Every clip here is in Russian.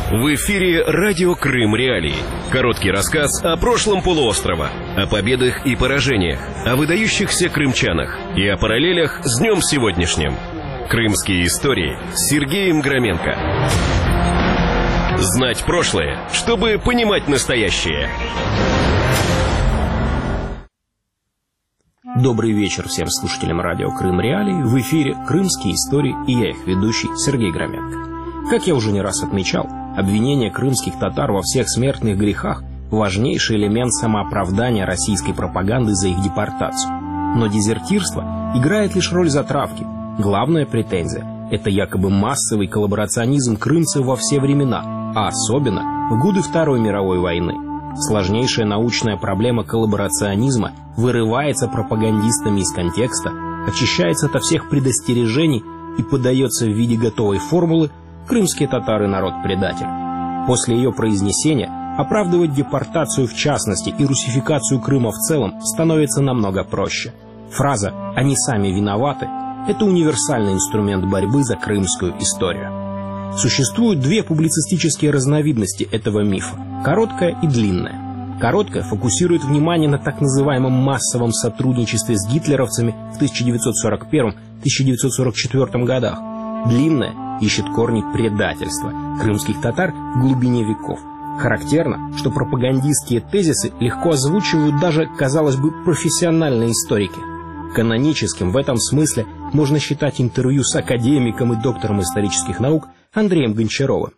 В эфире «Радио Крым Реалии». Короткий рассказ о прошлом полуострова, о победах и поражениях, о выдающихся крымчанах и о параллелях с днем сегодняшним. Крымские истории с Сергеем Громенко. Знать прошлое, чтобы понимать настоящее. Добрый вечер всем слушателям радио Крым Реалии. В эфире «Крымские истории» и я их ведущий Сергей Громенко. Как я уже не раз отмечал, обвинение крымских татар во всех смертных грехах – важнейший элемент самооправдания российской пропаганды за их депортацию. Но дезертирство играет лишь роль затравки. Главная претензия – это якобы массовый коллаборационизм крымцев во все времена, а особенно в годы Второй мировой войны. Сложнейшая научная проблема коллаборационизма вырывается пропагандистами из контекста, очищается ото всех предостережений и подается в виде готовой формулы «крымские татары – народ-предатель». После ее произнесения оправдывать депортацию в частности и русификацию Крыма в целом становится намного проще. Фраза «они сами виноваты» – это универсальный инструмент борьбы за крымскую историю. Существуют две публицистические разновидности этого мифа – короткая и длинная. Короткая фокусирует внимание на так называемом массовом сотрудничестве с гитлеровцами в 1941-1944 годах. Длинная ищет корни предательства крымских татар в глубине веков. Характерно, что пропагандистские тезисы легко озвучивают даже, казалось бы, профессиональные историки. Каноническим в этом смысле можно считать интервью с академиком и доктором исторических наук Андреем Гончаровым.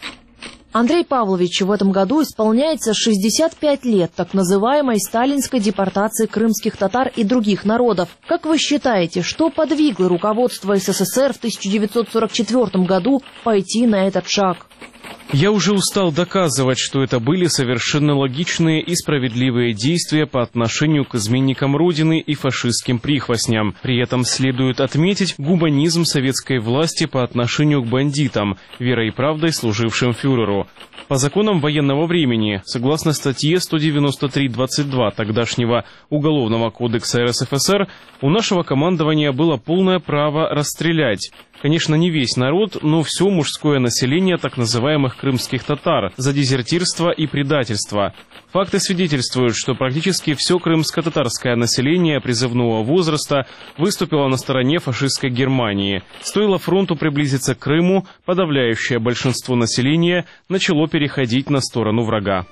Андрей Павлович, в этом году исполняется 65 лет так называемой сталинской депортации крымских татар и других народов. Как вы считаете, что подвигло руководство СССР в 1944 году пойти на этот шаг? Я уже устал доказывать, что это были совершенно логичные и справедливые действия по отношению к изменникам Родины и фашистским прихвостням. При этом следует отметить гуманизм советской власти по отношению к бандитам, верой и правдой служившим фюреру. По законам военного времени, согласно статье 193.22 тогдашнего Уголовного кодекса РСФСР, у нашего командования было полное право расстрелять. Конечно, не весь народ, но все мужское население так называемых крымских татар за дезертирство и предательство. Факты свидетельствуют, что практически все крымско-татарское население призывного возраста выступило на стороне фашистской Германии. Стоило фронту приблизиться к Крыму, подавляющее большинство населения начало переходить на сторону врага.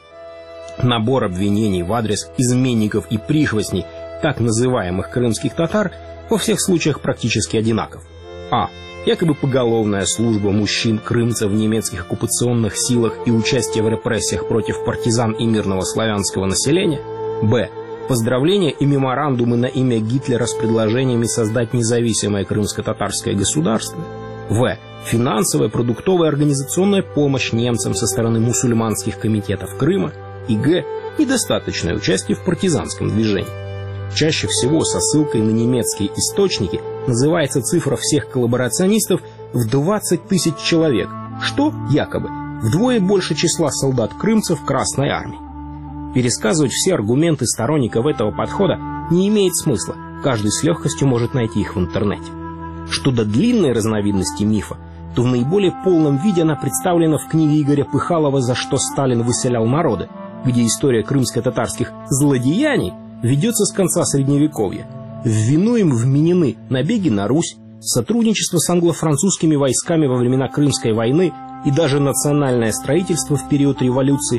Набор обвинений в адрес изменников и прихвостней так называемых крымских татар во всех случаях практически одинаков. А. Якобы поголовная служба мужчин-крымцев в немецких оккупационных силах и участие в репрессиях против партизан и мирного славянского населения. Б. Поздравления и меморандумы на имя Гитлера с предложениями создать независимое крымско-татарское государство. В. Финансовая, продуктовая, организационная помощь немцам со стороны мусульманских комитетов Крыма. И Г. Недостаточное участие в партизанском движении. Чаще всего со ссылкой на немецкие источники называется цифра всех коллаборационистов в 20 тысяч человек, что, якобы, вдвое больше числа солдат-крымцев Красной Армии. Пересказывать все аргументы сторонников этого подхода не имеет смысла, каждый с легкостью может найти их в интернете. Что до длинной разновидности мифа, то в наиболее полном виде она представлена в книге Игоря Пыхалова «За что Сталин выселял народы», где история крымско-татарских злодеяний ведется с конца Средневековья. В вину им вменены набеги на Русь, сотрудничество с англо-французскими войсками во времена Крымской войны и даже национальное строительство в период революции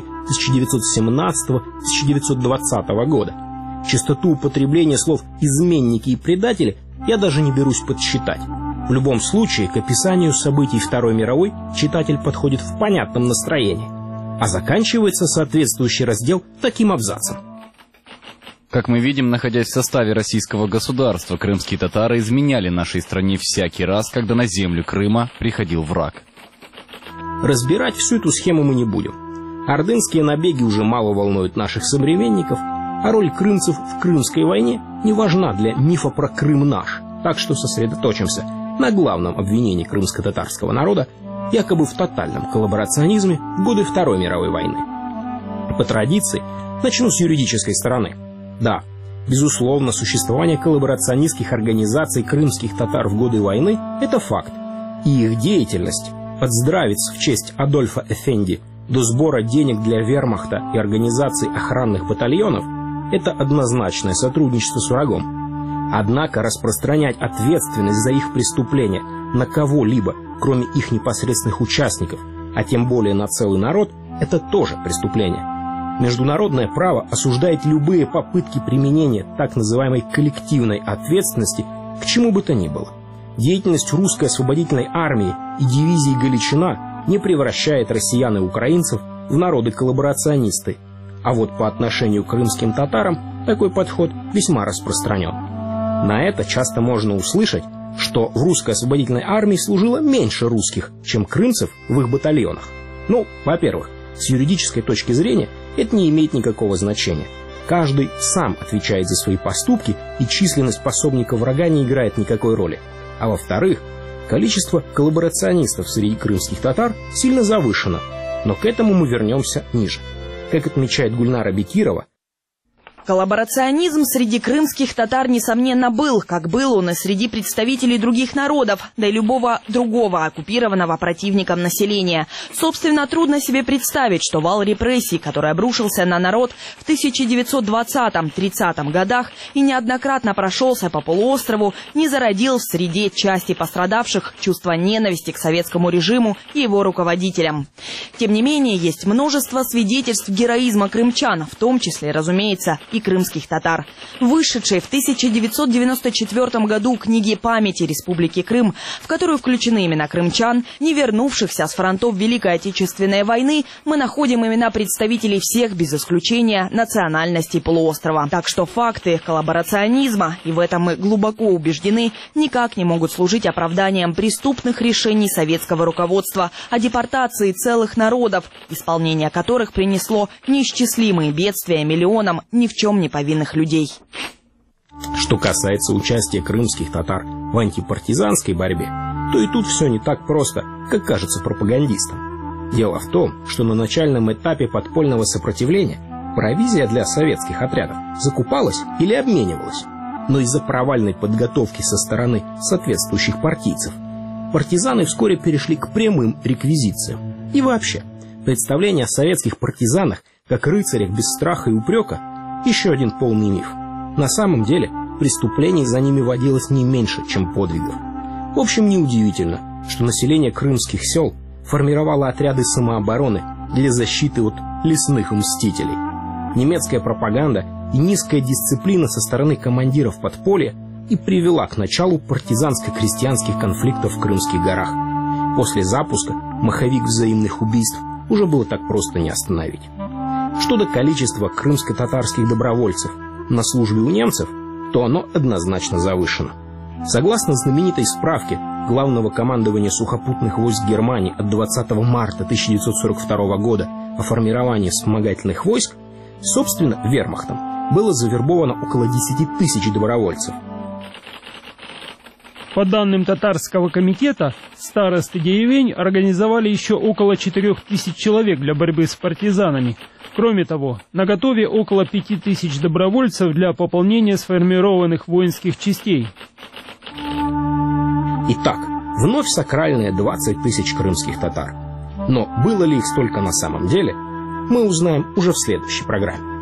1917-1920 года. Частоту употребления слов «изменники» и «предатели» я даже не берусь подсчитать. В любом случае, к описанию событий Второй мировой читатель подходит в понятном настроении, а заканчивается соответствующий раздел таким абзацем. Как мы видим, находясь в составе российского государства, крымские татары изменяли нашей стране всякий раз, когда на землю Крыма приходил враг. Разбирать всю эту схему мы не будем. Ордынские набеги уже мало волнуют наших современников, а роль крымцев в Крымской войне не важна для мифа про Крым наш. Так что сосредоточимся на главном обвинении крымско-татарского народа, якобы в тотальном коллаборационизме в годы Второй мировой войны. По традиции, начну с юридической стороны. Да, безусловно, существование коллаборационистских организаций крымских татар в годы войны – это факт, и их деятельность от здравиц в честь Адольфа Эфенди до сбора денег для вермахта и организации охранных батальонов – это однозначное сотрудничество с врагом. Однако распространять ответственность за их преступления на кого-либо, кроме их непосредственных участников, а тем более на целый народ, это тоже преступление. Международное право осуждает любые попытки применения так называемой коллективной ответственности к чему бы то ни было. Деятельность русской освободительной армии и дивизии «Галичина» не превращает россиян и украинцев в народы-коллаборационисты, а вот по отношению к крымским татарам такой подход весьма распространен. На это часто можно услышать, что в русской освободительной армии служило меньше русских, чем крымцев в их батальонах. Ну, во-первых, с юридической точки зрения это не имеет никакого значения. Каждый сам отвечает за свои поступки, и численность пособника врага не играет никакой роли. А во-вторых, количество коллаборационистов среди крымских татар сильно завышено, но к этому мы вернемся ниже. Как отмечает Гульнара Бекирова, коллаборационизм среди крымских татар, несомненно, был, как был он и среди представителей других народов, да и любого другого оккупированного противником населения. Собственно, трудно себе представить, что вал репрессий, который обрушился на народ в 1920-30 годах и неоднократно прошелся по полуострову, не зародил в среде части пострадавших чувство ненависти к советскому режиму и его руководителям. Тем не менее, есть множество свидетельств героизма крымчан, в том числе, разумеется, и крымских татар. Вышедшей в 1994 году книги памяти Республики Крым, в которую включены имена крымчан, не вернувшихся с фронтов Великой Отечественной войны, мы находим имена представителей всех, без исключения, национальностей полуострова. Так что факты их коллаборационизма, и в этом мы глубоко убеждены, никак не могут служить оправданием преступных решений советского руководства о депортации целых народов, исполнение которых принесло неисчислимые бедствия миллионам ни в чем не повинных людей. Что касается участия крымских татар в антипартизанской борьбе, то и тут все не так просто, как кажется пропагандистам. Дело в том, что на начальном этапе подпольного сопротивления провизия для советских отрядов закупалась или обменивалась. Но из-за провальной подготовки со стороны соответствующих партийцев партизаны вскоре перешли к прямым реквизициям. И вообще, представление о советских партизанах как рыцарях без страха и упрека – еще один полный миф. На самом деле, преступлений за ними водилось не меньше, чем подвигов. В общем, неудивительно, что население крымских сел формировало отряды самообороны для защиты от лесных мстителей. Немецкая пропаганда и низкая дисциплина со стороны командиров подполья и привела к началу партизанско-крестьянских конфликтов в Крымских горах. После запуска маховик взаимных убийств уже было так просто не остановить. Что до количества крымско-татарских добровольцев на службе у немцев, то оно однозначно завышено. Согласно знаменитой справке Главного командования сухопутных войск Германии от 20 марта 1942 года о формировании вспомогательных войск, собственно, вермахтом было завербовано около 10 тысяч добровольцев. По данным татарского комитета, старосты деревень организовали еще около 4000 человек для борьбы с партизанами. Кроме того, наготове около 5000 добровольцев для пополнения сформированных воинских частей. Итак, вновь сакральные 20 тысяч крымских татар. Но было ли их столько на самом деле, мы узнаем уже в следующей программе.